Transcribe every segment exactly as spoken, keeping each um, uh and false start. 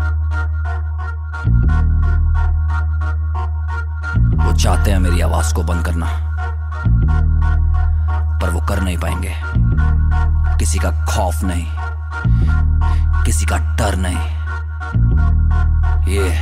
वो चाहते हैं मेरी आवाज को बंद करना, पर वो कर नहीं पाएंगे। किसी का खौफ नहीं, किसी का डर नहीं। ये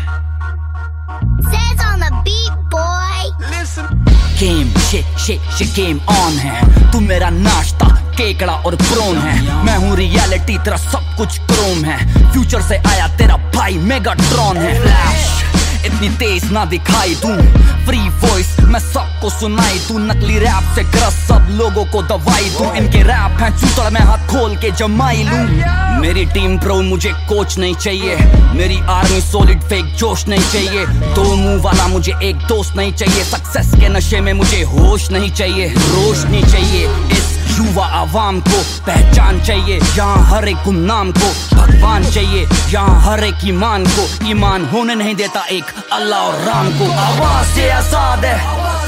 Says on the beat, boy. Listen. Game शे शे शे गेम ऑन है। तू मेरा नाश्ता केकड़ा और प्रोन है। मैं हूँ रियलिटी, तेरा सब कुछ क्रोम है। फ्यूचर से आया तेरा भाई मेगाट्रॉन है। फ्लैश इतनी तेज ना दिखाई दूं, फ्री वॉइस मैं सबको सुनाई दूं। नकली रैप से ग्रस्त सब लोगों को दवाई दूं। इनके रैप हैं चूतड़ में हाथ खोल के जमाई लूं। मेरी टीम प्रो, मुझे कोच नहीं चाहिए। मेरी आर्मी सॉलिड, फेक जोश नहीं चाहिए। दो मुंह वाला मुझे एक दोस्त नहीं चाहिए। सक्सेस के नशे में मुझे होश नहीं चाहिए। रोशनी चाहिए इस युवा आवाम को, पहचान चाहिए यहाँ हर एक गुमनाम को। भगवान चाहिए यहाँ हर एक ईमान को। ईमान होने नहीं देता एक अल्लाह और राम को। आवाज से आजाद है,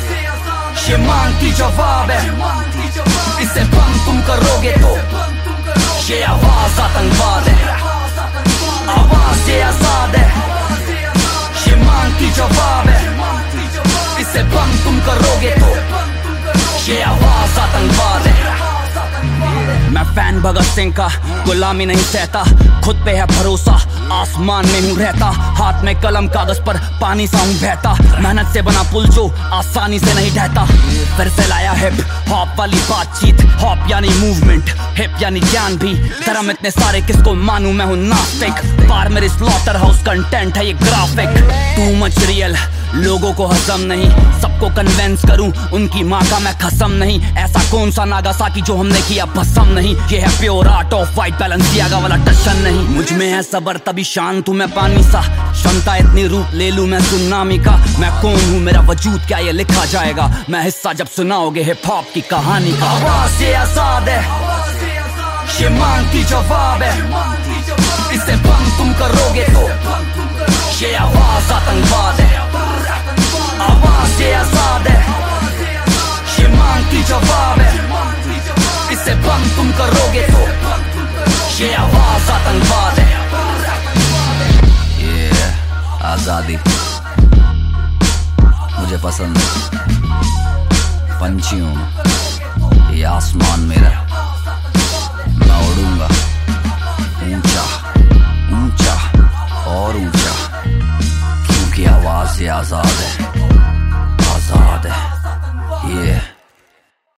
ये मांगती जवाब है। इसे बंद तुम करोगे तो ये आवाज आतंकवाद है। आवाज से आजाद है, ये मांगती जवाब है। इसे बंद तुम करोगे तो ये आवाज आतंकवाद है। मैं फैन भगत सिंह का, गुलामी नहीं सहता। खुद पे है भरोसा, आसमान में हूँ रहता। हाथ में कलम, कागज पर पानी सा हूँ बहता। मेहनत से बना पुल जो आसानी से नहीं ढहता। फिर से लाया हिप हॉप वाली बातचीत। हॉप यानी मूवमेंट, हिप यानी ज्ञान भी। धर्म इतने सारे किसको मानूं, मैं हूँ नास्तिक। पार मेरे स्लॉटर हाउस कंटेंट है ये ग्राफिक। टू मच रियल, लोगों को हजम नहीं। सबको कन्वेंस करूं, उनकी माँ का मैं कसम नहीं। ऐसा कौन सा नागासाकी जो हमने किया भस्म नहीं। ये है pure art of white Balenciaga वाला टशन नहीं। मुझ में है सबर तभी शांत हूँ मैं पानी सा। क्षमता इतनी रूप ले लूं मैं सुनामी का। मैं कौन हूँ, मेरा वजूद क्या ये लिखा जाएगा। मैं हिस्सा जब सुनाओगे हिप हॉप की कहानी का। आवाज से आजाद है, ये मांगती जवाब है। इसे बंद तुम करोगे तो ये आवाज आतंकवाद है। आवाज से आजाद है, ये मांगती जवाब है। इसे बंद तुम करोगे तो ये आवाज आतंकवाद है। ये आजादी मुझे पसंद है। पंछी हूं, ये आसमान मेरा। मैं उड़ूंगा ऊंचा ऊंचा और ऊंचा, क्योंकि आवाज से आजाद है।